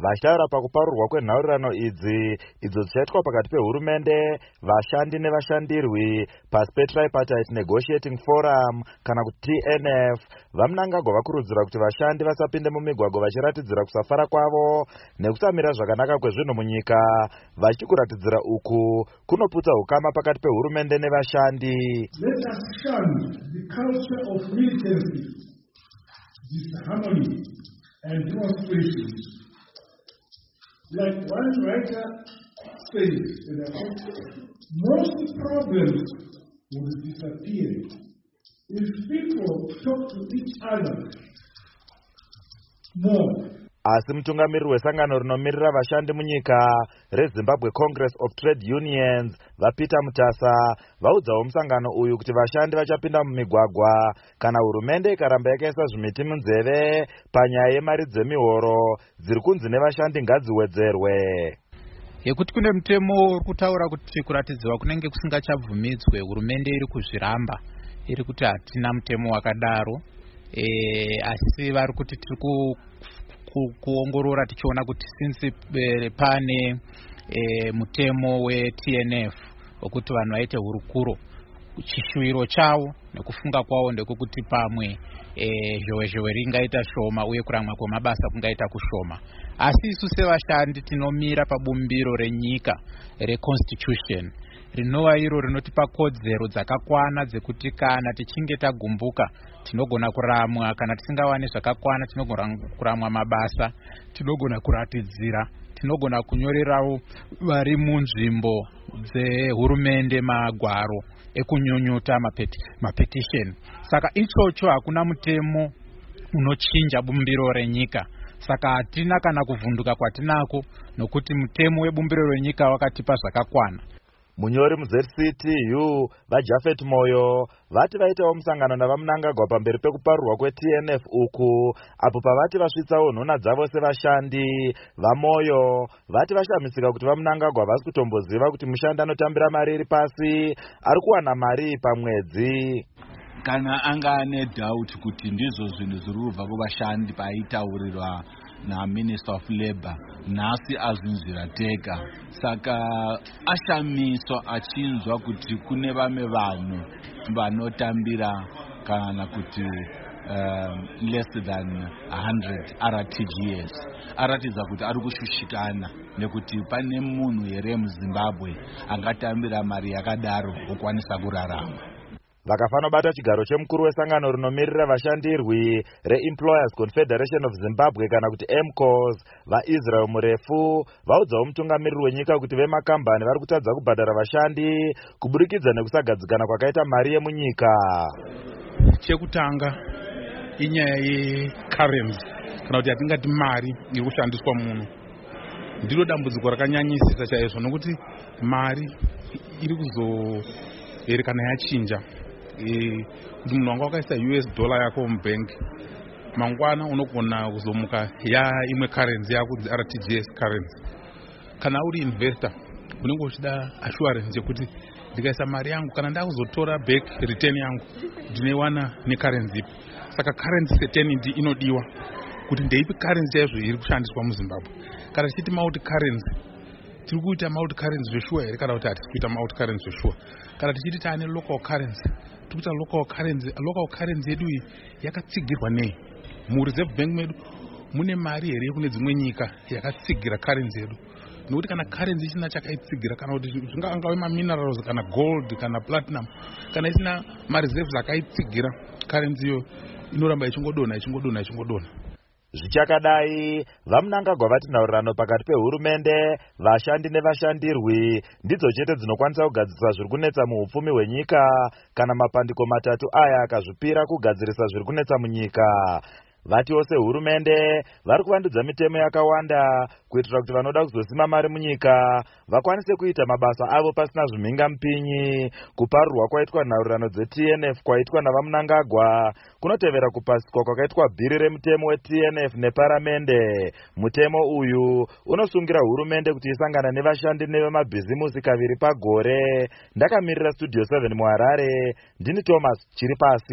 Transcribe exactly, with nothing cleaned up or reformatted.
Vachitaura pakuparurwa kwenhaurirano idzi idzo dzichaitwa pakati pehurumende, vashandi nevashandirwi pasi peTripartite Negotiating Forum kana kuti T N F, vaMnangagwa vakurudzira kuti vashandi vasapinde mumigwagwa vachiratidzira kusafara kwavo nekusamira zvakanaka kwezvinhu munyika, vachiti kuratidzira uku kunoputsa hukama pakati pehurumende nevashandi. Let us shun the culture of militancy, disharmony and demonstrations. Like one writer says, and I quote, most problems will disappear if people talk to each other more. Asi mutungamiriri wesangano rinomirira vashandi munyika reZimbabwe Congress of Trade Unions vaPeter Mutasa vaudzawo musangano uyu kuti vashandi vachapinda mumigwagwa kana hurumende ikaramba yakaisa zvimiti munzeve panyaya yemari dzemihoro dziri kunzi nevashandi ngadziwedzerwe. Yekuti kune mutemo uri kutaura kuti kuratidzwa kunenge kusingachabvumidzwe, hurumende iri kuzviramba, iri kuti hatina mutemo wakadaro, e, asi vari kuti tiri ku kuongorora tichiona kuti since pane e, mutemo we-T N F wekuti vanhu vaite hurukuro, chishuwiro chavo nekufunga kwavo ndekuti pamwe e, zhowe-zhowe ringaita shoma uye kuramwa kwemabasa kungaita kushoma. Asi isu sevashandi tinomira pabumbiro renyika reconstitution rinova iro rinotipa kodzero dzakakwana dzekuti kana tichinge tagumbuka tinogona kuramwa, kana tisingawani zvakakwana tinogona kuramwa mabasa, tinogona kuratidzira, tinogona kunyorerawo vari munzvimbo dzehurumende magwaro ekunyunyuta mapetition. Saka ichocho hakuna mutemo unochinja bumbiro renyika. Saka hatina kana kuvhunduka kwatinako nokuti mutemo webumbiro renyika wakatipa zvakakwana. Munyori muZ C T U vaJafet Moyo vati vaitawo musangano navaMnangagwa pamberi pekuparurwa kwe-T N F uku, apo pavati vasvitsawo nhuna dzavo sevashandi. VaMoyo vati vashamisika kuti vaMnangagwa vasi kutomboziva kuti mushandi anotambira mari iri pasi ari kuwana mari pamwedzi. Kana anga ane doubt kuti ndizvo zvinhu zviri kubva kuvashandi paitaurirwa na Minister of Labour, nhasi azvinzwira tega. Saka ashamiswa achinzwa kuti kune vamwe vanhu vanotambira kana kuti um, less than one hundred R T G S. Aratidza kuti ari kushushikana nekuti pane munhu here muZimbabwe angatambira mari yakadaro okwanisa kurarama. Vakafanobata chigaro chemukuru wesangano rinomirira vashandirwi reEmployers Confederation of Zimbabwe kana kuti M C O S, vaIsrael Murefu vaudzawo mutungamiriri wenyika kuti vemakambani vari kutadza kubhadhara vashandi kuburikidza nekusagadzikana kwakaita mari yemunyika. Chekutanga inyaya yecurrency kana kuti yatingati mari iri kushandiswa muno ndiro dambudziko rakanyanyisisa chaizvo, nokuti mari iri kuzoerekana yachinja. Kuti munhu wanga wakaisa U S dollar yako mubank, mangwana unogona kuzomuka ya imwe currency yako R T G S currency. Kana uri investor unenge uchida assurance yekuti ndikaisa mari yangu kana ndakuzotora back return yangu ndinoiwana necurrency ipi. Saka currency certainty inodiwa kuti ndeipi currency yaizvo iri kushandiswa muZimbabwe. Kana tichiti multi currency tiri kuita multi currency zveshuwa here kana kuti hatisi kuita multi currency zveshuwa. Kana tichiti taane local currency tikuita local currency. Local currency yedu iyi yakatsigirwa nei? MuReserve Bank medu mune mari here kune dzimwe nyika yakatsigira currency yedu? Nokuti kana currency isina chakaitsigira, kana kuti zvingangave maminerals kana gold kana platinum, kana isina mareserves akaitsigira, currency iyo inoramba ichingodonha ichingodonha ichingodonha. Zvichakadai, vaMnangagwa vati nhaurirano pakati pehurumende, vashandi nevashandirwi ndidzo chete dzinokwanisa kugadzirisa zviri kunetsa muupfumi hwenyika kana mapandiko matatu aya akazvipira kugadzirisa zviri kunetsa munyika. Vatiwo sehurumende vari kuvandudza mitemo yakawanda kuitira kuti vanoda kuzosima mari munyika vakwanise kuita mabasa avo pasina zvimhingamupinyi. Kuparurwa kwaitwa nhaurirano dze-T N F kwaitwa navaMnangagwa kunotevera kupasikwa kwakaitwa bhiri remutemo we-T N F neparamende. Mutemo uyu unosungira hurumende kuti isangana nevashandi nevemabhizimusi kaviri pagore. Ndakamirira Studio seven muHarare, ndini Thomas Chiripasi.